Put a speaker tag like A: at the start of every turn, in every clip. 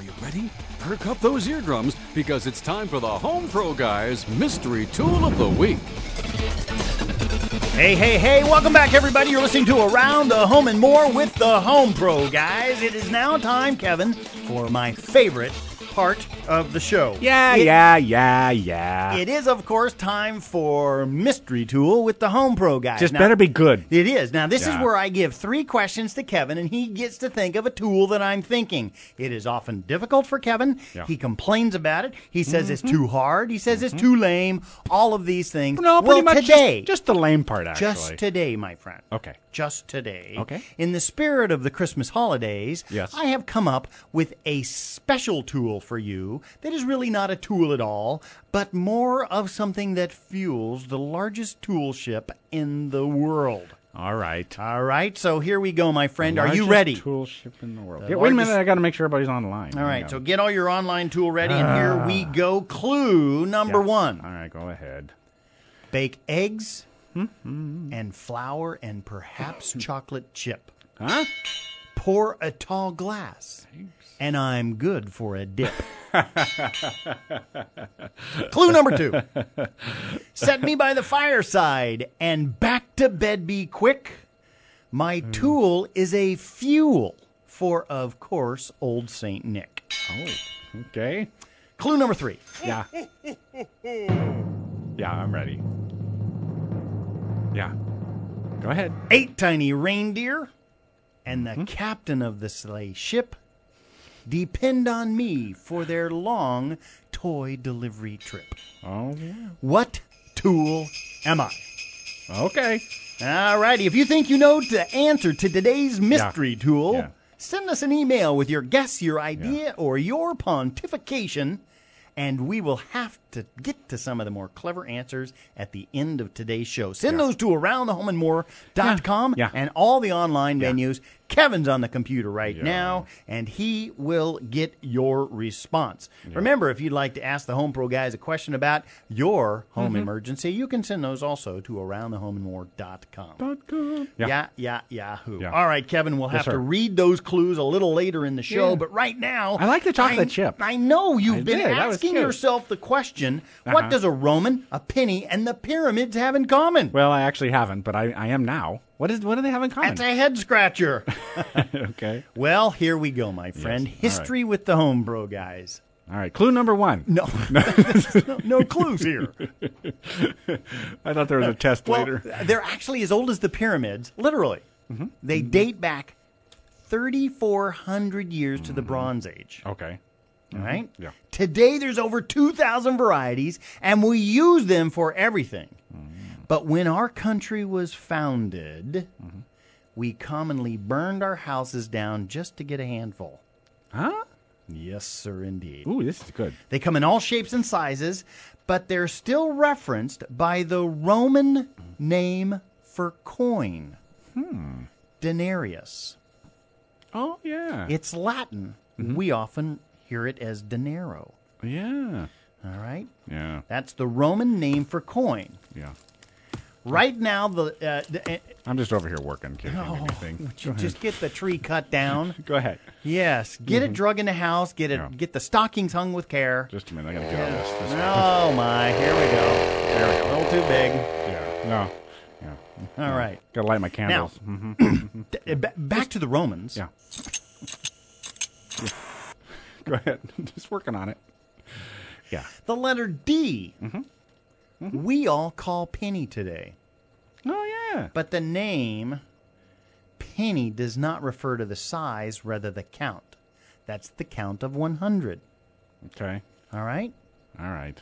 A: Are you ready? Perk up those eardrums because it's time for the Home Pro Guys Mystery Tool of the Week.
B: Hey, welcome back, everybody. You're listening to Around the Home and More with the Home Pro Guys. It is now time, Kevin, for my favorite part of the show.
C: Yeah.
B: It is, of course, time for Mystery Tool with the Home Pro Guys.
C: Just better be good.
B: It is. Now, this is
C: Yeah.
B: where I give 3 questions to Kevin, and he gets to think of a tool that I'm thinking. It is often difficult for Kevin.
C: Yeah.
B: He complains about it. He says it's too hard. He says it's too lame. All of these things.
C: No, pretty
B: well,
C: much
B: today,
C: just the lame part, actually.
B: just today, my friend.
C: Okay.
B: Just today.
C: Okay.
B: In the spirit of the Christmas holidays,
C: Yes.
B: I have come up with a special tool for you that is really not a tool at all, but more of something that fuels the largest tool ship in the world.
C: All right.
B: All right, so here we go, my friend. Are you
C: Largest
B: ready?
C: tool ship in the world.
B: The
C: Yeah, wait a
B: largest-
C: minute. I got to make sure everybody's online.
B: All right,
C: Hang
B: so
C: on.
B: get all your online tool ready, and here we go. Clue number
C: Yeah.
B: 1.
C: All right, go ahead.
B: Bake eggs and flour and perhaps chocolate chip.
C: Huh?
B: Pour a tall glass, and I'm good for a dip. Clue number 2. Set me by the fireside, and back to bed be quick. My tool is a fuel for, of course, Old St. Nick.
C: Oh, okay.
B: Clue number 3.
C: Yeah. Yeah, I'm ready. Yeah. Go ahead.
B: 8 tiny reindeer and the captain of the sleigh ship depend on me for their long toy delivery trip.
C: Oh, yeah.
B: What tool am I?
C: Okay.
B: All righty. If you think you know the answer to today's mystery tool,
C: Yeah.
B: send us an email with your guess, your idea, or your pontification, and we will have to get to some of the more clever answers at the end of today's show. Send those to aroundthehomeandmore.com
C: Yeah.
B: and all the online venues. Kevin's on the computer right now, and he will get your response. Remember, if you'd like to ask the Home Pro Guys a question about your home emergency, you can send those also to aroundthehomeandmore.com. Yahoo.
C: Yeah.
B: All right, Kevin, we'll have
C: sir.
B: to read those clues a little later in the show,
C: Yeah.
B: but right now...
C: I like the chocolate chip.
B: I know you've
C: I
B: been
C: did. That was
B: asking
C: cute.
B: yourself the question, what does a Roman, a penny, and the pyramids have in common?
C: Well, I actually haven't, but I am now. What do they have in common?
B: That's a head scratcher.
C: Okay.
B: Well, here we go, my friend.
C: Yes. All
B: History with the Home Pro Guys.
C: All right. Clue number 1.
B: No, no clues here.
C: I thought there was a test
B: Well,
C: later.
B: they're actually as old as the pyramids, literally. They date back 3,400 years to the Bronze Age.
C: Okay.
B: All right?
C: Yeah.
B: Today, there's over 2,000 varieties, and we use them for everything. But when our country was founded, we commonly burned our houses down just to get a handful.
C: Huh?
B: Yes, sir, indeed.
C: Ooh, this is good.
B: They come in all shapes and sizes, but they're still referenced by the Roman name for coin, denarius.
C: Oh, yeah.
B: It's Latin. We often hear it as denaro.
C: Yeah.
B: All right?
C: Yeah.
B: That's the Roman name for coin.
C: Yeah.
B: Right now,
C: I'm just over here working, can't do anything.
B: would you just get the tree cut down?
C: Go ahead.
B: Yes. Get it drug in the house. Get the stockings hung with care.
C: Just a minute. I got to get on this.
B: Oh, my. Here we go.
C: There we
B: A
C: go.
B: little too big.
C: Yeah. No. Yeah.
B: All right.
C: Got to light my candles.
B: Back to the Romans.
C: Yeah. Go ahead. Just working on it. Yeah.
B: The letter D. We all call penny today.
C: Oh, yeah.
B: But the name penny does not refer to the size, rather the count. That's the count of 100.
C: Okay.
B: All right?
C: All right.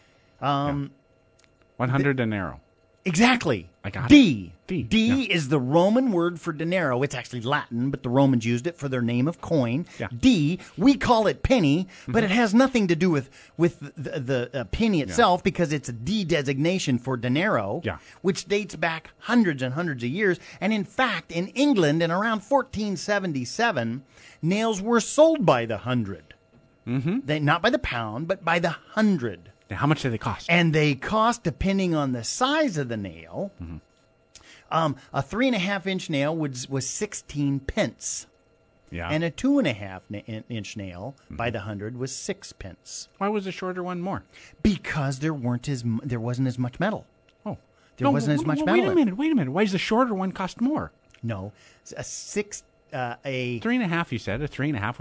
B: 100
C: denaro.
B: Exactly.
C: I got
B: D.
C: it.
B: D is the Roman word for denaro. It's actually Latin, but the Romans used it for their name of coin.
C: Yeah.
B: D. We call it penny, but it has nothing to do with the penny itself because it's a de-designation for denaro, which dates back hundreds and hundreds of years. And in fact, in England, in around 1477, nails were sold by the hundred. Not by the pound, but by the hundred.
C: Now, how much do they cost?
B: And they cost, depending on the size of the nail, a 3.5-inch nail was 16 pence.
C: Yeah.
B: And a 2.5-inch nail by the 100 was 6 pence.
C: Why was the shorter one more?
B: Because there wasn't as much metal.
C: Oh.
B: There wasn't as much metal.
C: Wait a minute. Why does the shorter one cost more?
B: No. A
C: 3.5, you said. A 3.5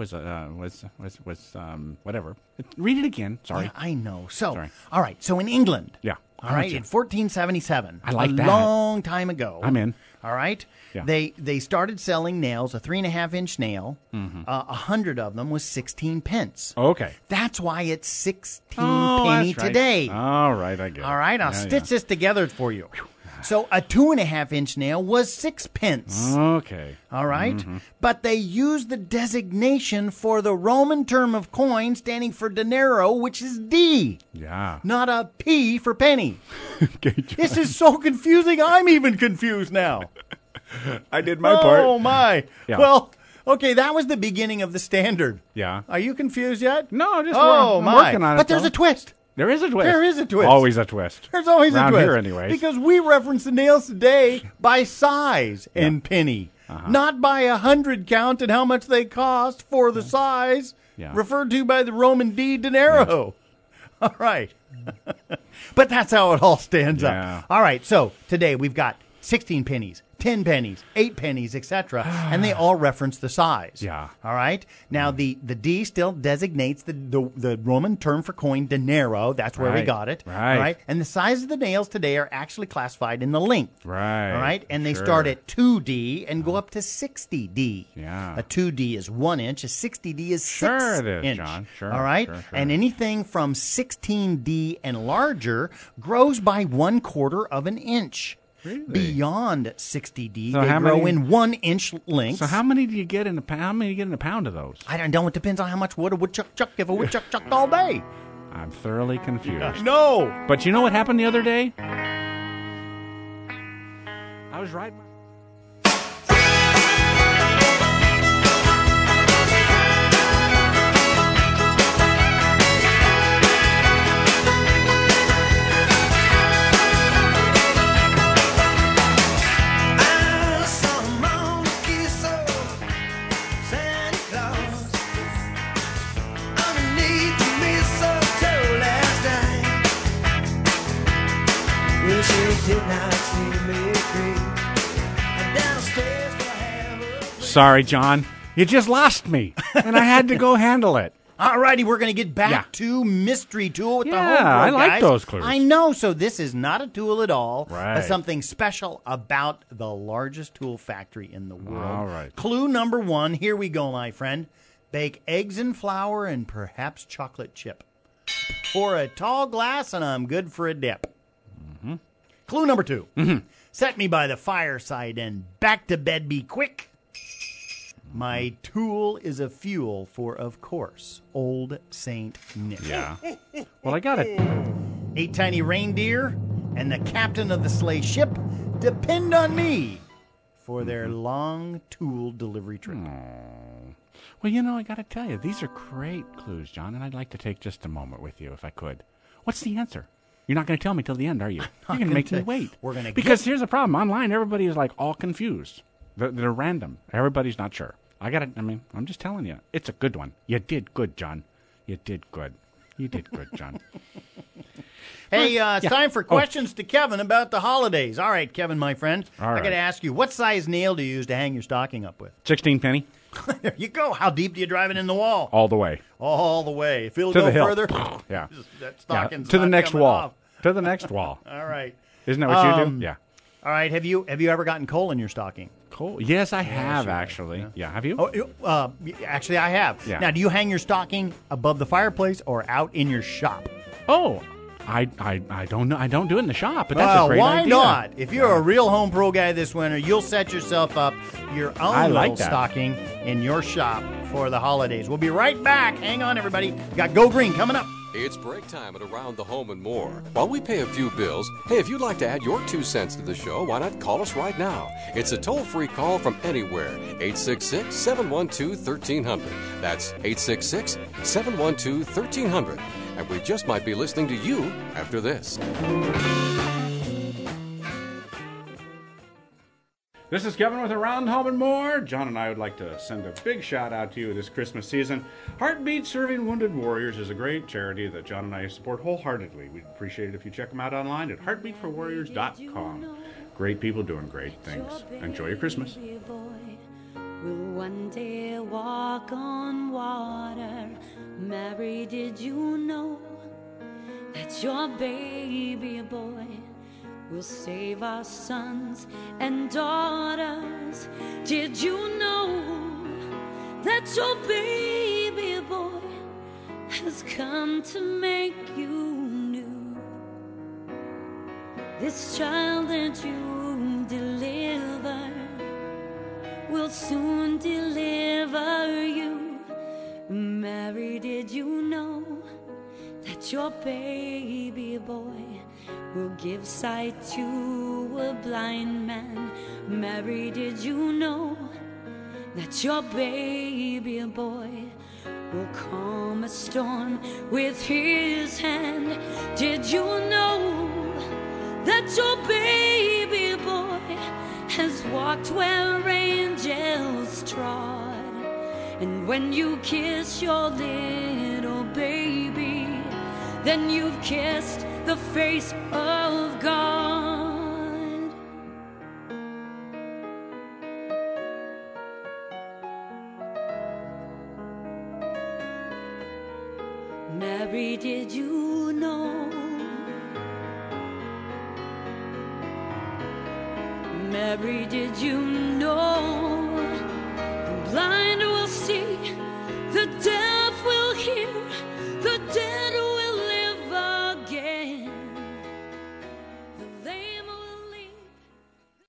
C: was whatever. Read it again. Sorry.
B: Yeah, I know. So,
C: Sorry.
B: all right. So in England.
C: Yeah.
B: All right. In 1477.
C: I like that.
B: A long time ago.
C: I'm in.
B: All right.
C: Yeah.
B: They started selling nails, a 3.5-inch nail. 100 of them was 16 pence.
C: Okay.
B: That's why it's 16 penny
C: that's right.
B: today.
C: All right, I get it.
B: All right. I'll stitch this together for you. So a 2.5-inch nail was 6 pence.
C: Okay.
B: All right. But they used the designation for the Roman term of coin standing for denaro, which is D.
C: Yeah.
B: Not a P for penny.
C: Okay,
B: This is so confusing. I'm even confused now.
C: I did my part.
B: Oh, my.
C: Yeah.
B: Well, okay, that was the beginning of the standard.
C: Yeah.
B: Are you confused yet?
C: No, just
B: I'm
C: working on it.
B: But there's a twist.
C: There is a twist.
B: There is a twist.
C: Always a twist.
B: There's always
C: Around
B: a twist.
C: here anyways.
B: Because we reference the nails today by size and penny, not by 100 count and how much they cost for the size, referred to by the Roman D denaro. Yeah. All right. But that's how it all stands up. All right, so today we've got 16 pennies, 10 pennies, 8 pennies, etc., and they all reference the size.
C: Yeah.
B: All right. Now the D still designates the Roman term for coin denaro. That's where we got it.
C: Right.
B: All right. And the size of the nails today are actually classified in the length.
C: Right.
B: All right. And they start at 2D and go up to 60D.
C: Yeah.
B: A 2D is 1 inch. A 60D is 6
C: Sure it is,
B: inch.
C: John. Sure.
B: All right.
C: Sure.
B: And anything from 16D and larger grows by 1/4 of an inch.
C: Really?
B: Beyond 60D,
C: So
B: they
C: how
B: grow
C: many-
B: in 1 inch lengths.
C: So how many do you get in a pound? How many do you get in a pound of those?
B: I don't know. It depends on how much wood a woodchuck chucked. If a woodchuck chucked all day.
C: I'm thoroughly confused.
B: No.
C: But you know what happened the other day? I was right. Sorry, John. You just lost me, and I had to go handle it.
B: All righty, we're going to get back to Mystery Tool with the Home Pro
C: I like
B: guys.
C: those clues.
B: I know, so this is not a tool at all,
C: Right.
B: but something special about the largest tool factory in the world.
C: All right.
B: Clue number 1, here we go, my friend. Bake eggs and flour and perhaps chocolate chip. Pour a tall glass and I'm good for a dip.
C: Mm-hmm.
B: Clue number 2. Set me by the fireside and back to bed be quick. My tool is a fuel for, of course, Old Saint Nick.
C: Yeah. Well, I got it.
B: 8 tiny reindeer and the captain of the sleigh ship depend on me for their long tool delivery trip.
C: Well, you know, I got to tell you, these are great clues, John, and I'd like to take just a moment with you, if I could. What's the answer? You're not going to tell me till the end, are you? You're going to make me wait.
B: We're going to
C: because here's the problem. Online, everybody is like all confused. They're random. Everybody's not sure. I'm just telling you. It's a good one. You did good, John. You did good. You did good, John.
B: Hey, it's time for questions to Kevin about the holidays. All right, Kevin, my friend.
C: All
B: I
C: right.
B: got to ask you, what size nail do you use to hang your stocking up with?
C: 16 penny.
B: There you go. How deep do you drive it in the wall?
C: All the way.
B: All the way. If it'll
C: To
B: go
C: the hill.
B: further,
C: Yeah.
B: that
C: Yeah.
B: stocking's
C: To the
B: not
C: next
B: coming
C: wall.
B: off.
C: To the next wall.
B: All right.
C: Isn't that what you do? Yeah.
B: All right. Have you ever gotten coal in your stocking?
C: Cool. Yes, I have, actually. Yeah. Have you?
B: Oh, actually, I have.
C: Yeah.
B: Now, do you hang your stocking above the fireplace or out in your shop?
C: Oh, I don't know. I don't do it in the shop, but that's a great
B: why
C: idea.
B: not? If you're a real Home Pro guy this winter, you'll set yourself up your own little
C: that.
B: stocking in your shop for the holidays. We'll be right back. Hang on, everybody. We got Go Green coming up.
A: It's break time at Around the Home and More. While we pay a few bills, hey, if you'd like to add your 2 cents to the show, why not call us right now? It's a toll-free call from anywhere. 866-712-1300. That's 866-712-1300. And we just might be listening to you after this.
C: This is Kevin with Around Home and More. John and I would like to send a big shout out to you this Christmas season. Heartbeat Serving Wounded Warriors is a great charity that John and I support wholeheartedly. We'd appreciate it if you check them out online at heartbeatforwarriors.com. Great people doing great things. Enjoy your Christmas.
D: Will one day walk on water. Mary, did you know that your baby boy will save our sons and daughters? Did you know that your baby boy has come to make you new? This child that you deliver will soon deliver you. Mary, did you know that your baby boy will give sight to a blind man? Mary, did you know that your baby boy will calm a storm with his hand? Did you know that your baby boy has walked where angels trod? And when you kiss your little baby, then you've kissed the face of God. Mary, did you know? Mary, did you know the blind